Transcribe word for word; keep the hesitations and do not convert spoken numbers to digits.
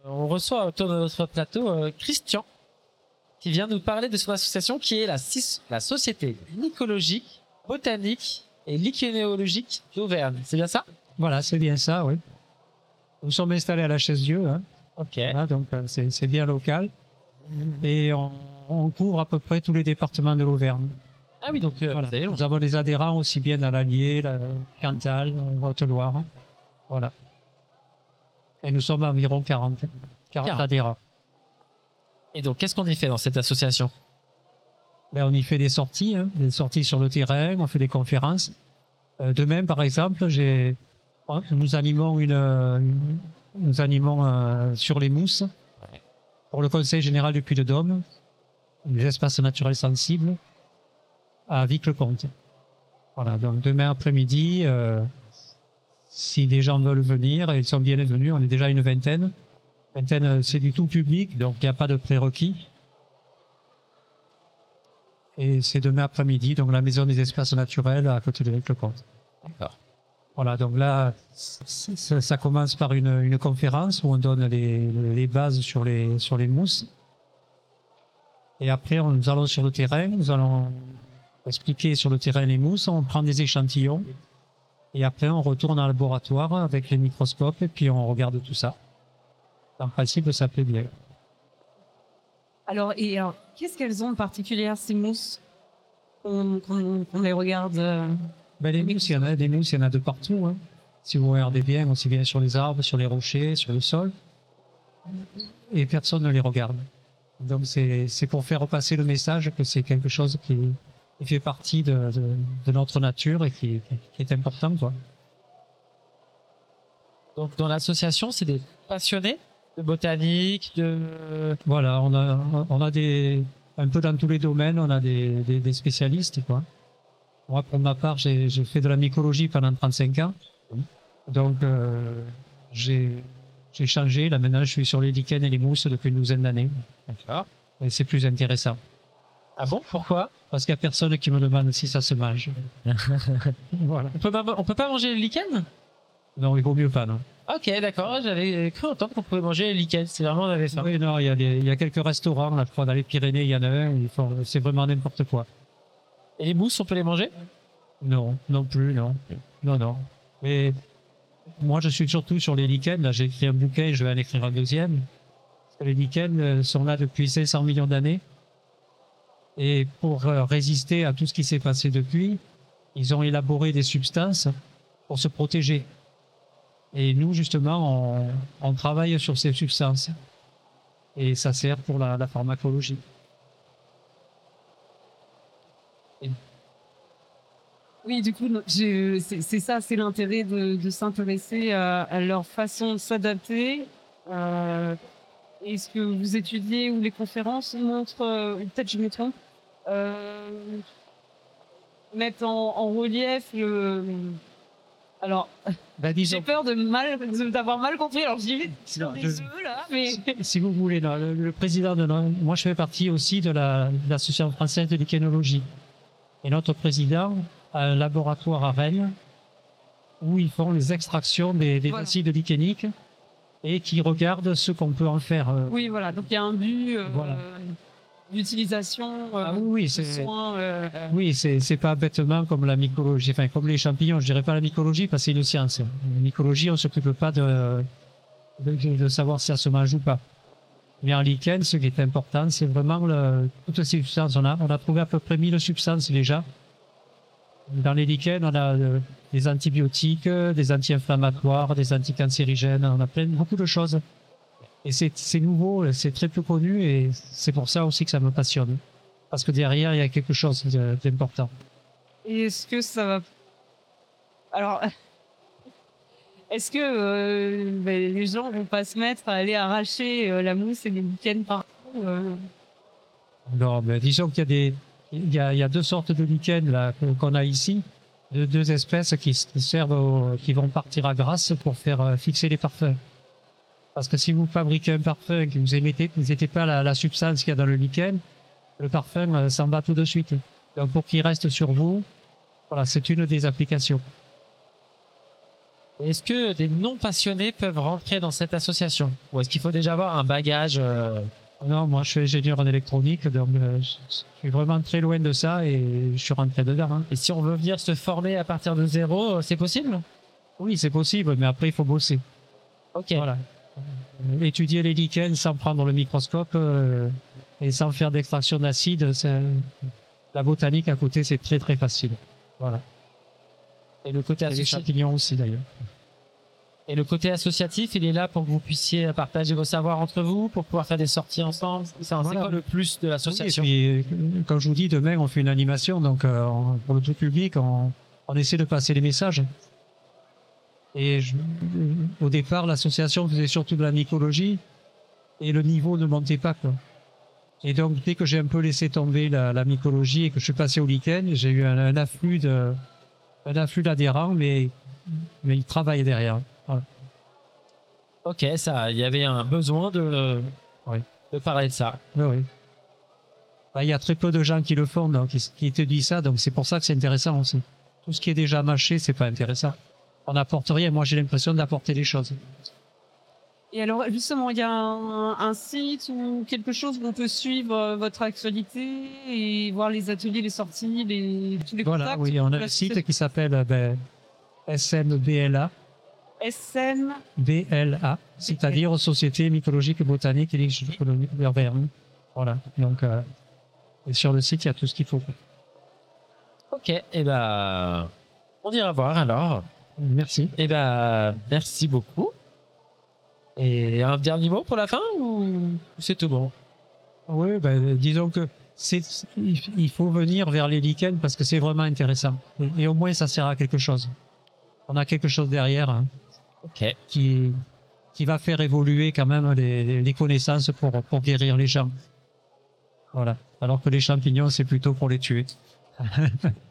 on reçoit autour de notre plateau euh, Christian, qui vient nous parler de son association qui est la, cis- la Société mycologique, botanique et lycéologique d'Auvergne. C'est bien ça? Voilà, c'est bien ça, oui. Nous sommes installés à la Chaise-Dieu, hein. Ok. Voilà, donc euh, c'est c'est bien local. Et on, on couvre à peu près tous les départements de l'Auvergne. Ah oui, donc euh, Voilà. vous avez long. Nous avons des adhérents aussi bien dans l'Allier, la Cantal, la Haute-Loire. Voilà. Et nous sommes environ quarante, quarante quarante. adhérents. Et donc, qu'est-ce qu'on y fait dans cette association? Ben, on y fait des sorties, hein, des sorties sur le terrain, on fait des conférences. Euh, de même, par exemple, j'ai, nous animons une, une- nous animons euh, sur les mousses pour le Conseil général du Puy-de-Dôme, les espaces naturels sensibles à Vic-le-Comte. Voilà, donc demain après-midi, euh, si des gens veulent venir, ils sont bienvenus, on est déjà une vingtaine. Vingtaine, euh, c'est du tout public, donc il n'y a pas de prérequis. Et c'est demain après-midi, donc la maison des espaces naturels à côté de Vic-le-Comte. D'accord. Voilà, donc là, c- ça, ça commence par une, une conférence où on donne les, les bases sur les, sur les mousses. Et après, on- nous allons sur le terrain, nous allons expliquer sur le terrain les mousses, on prend des échantillons. Et après, on retourne en laboratoire avec les microscopes et puis on regarde tout ça. En principe, ça plaît bien. Alors, et alors, qu'est-ce qu'elles ont de particulier, ces mousses, qu'on qu'on- qu'on les regarde euh, Ben, les mousses, il y en a des mousses, il y en a de partout, hein. Si vous regardez bien, aussi bien sur les arbres, sur les rochers, sur le sol. Et personne ne les regarde. Donc c'est c'est pour faire passer le message que c'est quelque chose qui, qui fait partie de, de, de notre nature et qui, qui est important, quoi. Donc, dans l'association, c'est des passionnés de botanique, de... Voilà, on a on a des un peu dans tous les domaines, on a des, des, des spécialistes, quoi. Moi, pour ma part, j'ai j'ai fait de la mycologie pendant trente-cinq ans. Donc euh, j'ai j'ai changé. Là maintenant, je suis sur les lichens et les mousses depuis une douzaine d'années. D'accord. Et c'est plus intéressant. Ah bon? Pourquoi? Parce qu'il n'y a personne qui me demande si ça se mange. Voilà. On peut, pas, on peut pas manger les lichens? Non, il vaut mieux pas, non. Ok, d'accord. J'avais cru entendre qu'on pouvait manger les lichens. C'est vraiment, on avait faim. Oui, non, il y a des- il y a quelques restaurants, là, je crois, dans les Pyrénées, il y en a un, où ils font, c'est vraiment n'importe quoi. Et les mousses, on peut les manger? Non, non plus, non. Non, non. Mais moi, je suis surtout sur les lichens. Là, j'ai écrit un bouquin et je vais en écrire un deuxième. Parce que les lichens euh, sont là depuis cinq cents millions d'années. Et pour euh, résister à tout ce qui s'est passé depuis, ils ont élaboré des substances pour se protéger. Et nous, justement, on, on travaille sur ces substances. Et ça sert pour la, la pharmacologie. Oui, du coup, non, je- c'est c'est ça, c'est l'intérêt de, de s'intéresser à, à leur façon de s'adapter. Euh, et ce que vous étudiez ou les conférences montrent, euh, ou peut-être je me trompe, euh, mettent en, en relief le. Alors, Ben, disons, j'ai peur de mal, de- d'avoir mal compris. Alors, j'y vais sur Non, des je- œufs là, mais si vous voulez, là, le, le président de notre- moi je fais partie aussi de la- de l'association française de lichénologie. Et notre président a un laboratoire à Rennes où ils font les extractions des, des Voilà. acides lichéniques et qui regardent ce qu'on peut en faire. euh. oui, voilà. Donc, il y a un but euh, Voilà. d'utilisation, euh, Ah oui, oui, de c'est soins. euh, euh, oui, c'est c'est pas bêtement comme la mycologie, enfin comme les champignons. Je dirais pas la mycologie parce que c'est une science. La mycologie, on s'occupe pas de, de de savoir si ça se mange ou pas. Mais en lichen, ce qui est important, c'est vraiment le, toutes ces substances. On a, on a trouvé à peu près mille substances déjà. Dans les lichens, on a euh, des antibiotiques, des anti-inflammatoires, des anticancérigènes, on a plein, beaucoup de choses. Et c'est c'est nouveau, c'est très peu connu et c'est pour ça aussi que ça me passionne. Parce que derrière, il y a quelque chose de- d'important. Et est-ce que ça va. Alors, est-ce que euh, ben, les gens vont pas se mettre à aller arracher euh, la mousse et les lichens partout euh, Non, mais disons qu'il y a des, il y a, il y a deux sortes de lichens là qu'on a ici, de deux espèces qui s- servent, au- qui vont partir à Grasse pour faire euh, fixer les parfums. Parce que si vous fabriquez un parfum et que vous émettez, vous n'émettez pas la, la substance qu'il y a dans le lichen, le parfum euh, s'en va tout de suite. Donc pour qu'il reste sur vous, voilà, c'est une des applications. Est-ce que des non-passionnés peuvent rentrer dans cette association? Ou est-ce qu'il faut déjà avoir un bagage euh, Non, moi je suis ingénieur en électronique, donc euh, je je suis vraiment très loin de ça et je suis rentré dedans. Hein. Et si on veut venir se former à partir de zéro, euh, c'est possible? Oui, c'est possible, mais après il faut bosser. Ok. Voilà. Euh, Étudier les lichens sans prendre le microscope euh, et sans faire d'extraction d'acide, c'est- la botanique à côté c'est très très facile. Voilà. Et le côté Et les associatif, champignons aussi d'ailleurs. et le côté associatif, il est là pour que vous puissiez partager vos savoirs entre vous, pour pouvoir faire des sorties ensemble. C'est c'est Voilà. quoi le plus de Oui, et l'association? puis, euh, comme je vous dis, demain on fait une animation, donc euh, on- pour le tout public, on, on essaie de passer les messages. Et je- au départ, l'association faisait surtout de la mycologie et le niveau ne montait pas, quoi. Et donc, dès que j'ai un peu laissé tomber la, la mycologie et que je suis passé au lichen, j'ai eu un, un afflux de, un afflux d'adhérents, mais, mais ils travaillent derrière. Voilà. Ok, ça, il y avait un besoin de, Oui. de parler de ça. Oui, oui. Bah, il y a très peu de gens qui le font, donc, qui, qui te disent ça, donc c'est pour ça que c'est intéressant aussi. Tout ce qui est déjà mâché, c'est pas intéressant. On n'apporte rien. Moi, j'ai l'impression d'apporter des choses. Et alors, justement, il y a un, un site ou quelque chose où on peut suivre euh, votre actualité et voir les ateliers, les sorties, les, tous les Voilà, contacts. oui, on a un site qui s'appelle euh, ben, S M B L A, S M. B L A, c'est-à-dire Société mycologique, botanique et écologique Verne. Voilà, donc euh, et sur le site, il y a tout ce qu'il faut. Ok, et ben, on ira voir alors. Merci. Et ben, merci beaucoup. Et un dernier mot pour la fin ou c'est tout bon? Oui, ben, disons que c'est, il il faut venir vers les lichens parce que c'est vraiment intéressant. Et, et au moins, ça sert à quelque chose. On a quelque chose derrière hein, Ok. qui, qui va faire évoluer quand même les, les connaissances pour, pour guérir les gens. Voilà. Alors que les champignons, c'est plutôt pour les tuer.